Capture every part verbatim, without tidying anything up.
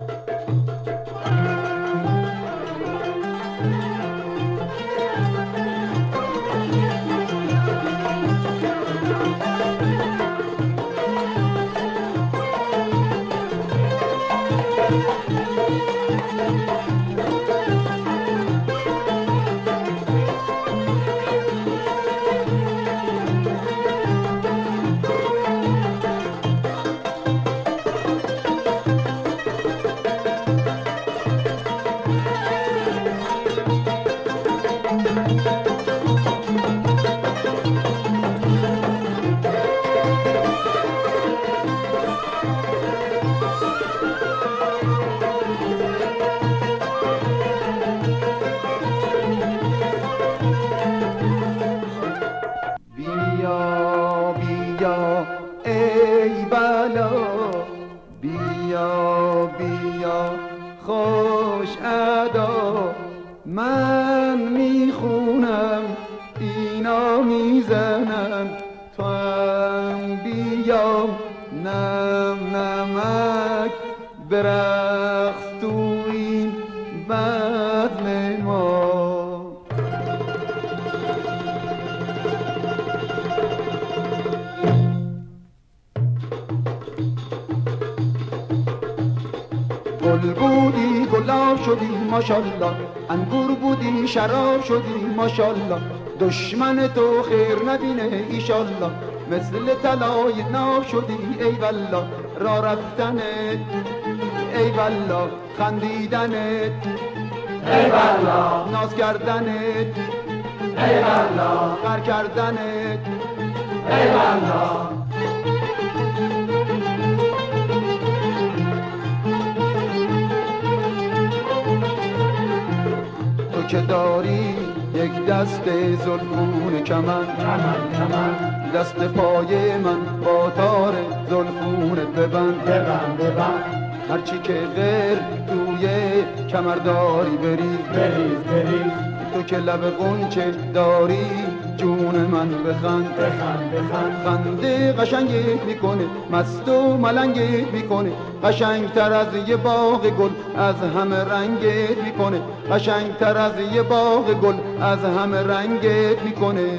گل بودی گلاب شدی ماشالله، انگور بودی شراب شدی ماشالله، دشمن تو خیر نبینه ایشالله، مثل طلای ناب شدی ای والله، راه رفتنت ای والله، خندیدنت ای والله، ناز کردنت ای والله، غر کردنت ای والله. تو که داری یک دست زلفون کمن، دست پای من با تار زلفونت ببند ببند ببند، هرچی که غیر توی کمر داری بریز بریز بریز، تو که لب غنچه داری جون من بخند بخند بخند، خنده قشنگت میکنه مست و ملنگت میکنه، قشنگتر از یه باغ گل از همه رنگت میکنه، قشنگتر از یه باغ گل از همه رنگت میکنه.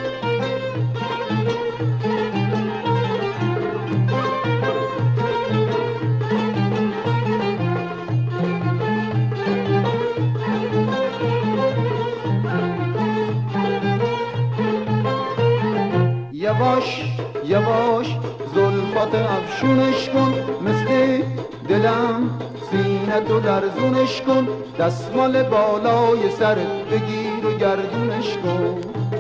یواش یواش زلفات افشونش کن، مثل دلم سینه‌تو لرزونش کن، دستمال بالای سرت بگیر و گردونش کن.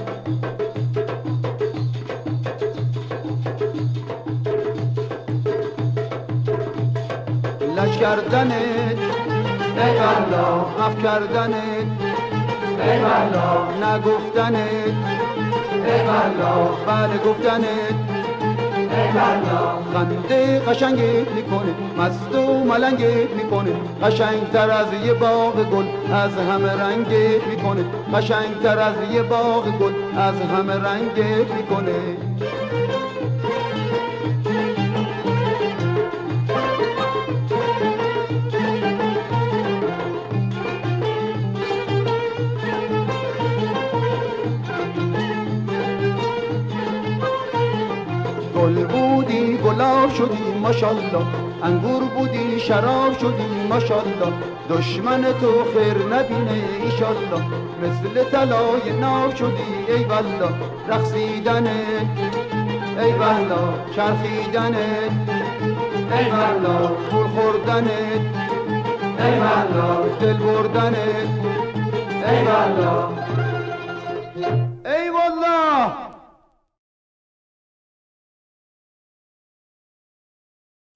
لش کردنت ای والله، اف کردنت ای والله، نگفتنت ای والله، بله گفتنت ای والله، خنده قشنگت میکنه مست و ملنگت میکنه، قشنگتر از یه باغ گل از همه رنگت میکنه، قشنگتر از یه باغ گل از همه رنگت میکنه. گل بودی گلاب شدی ماشالله، انگور بودی شراب شدی ماشالله، دشمن تو خیر نبینه ایشالله، مثل طلای ناب شدی ای والله، رقصیدنت ای والله، چرخیدنت ای والله، پول خوردنت ای والله، دل بردنت ای والله.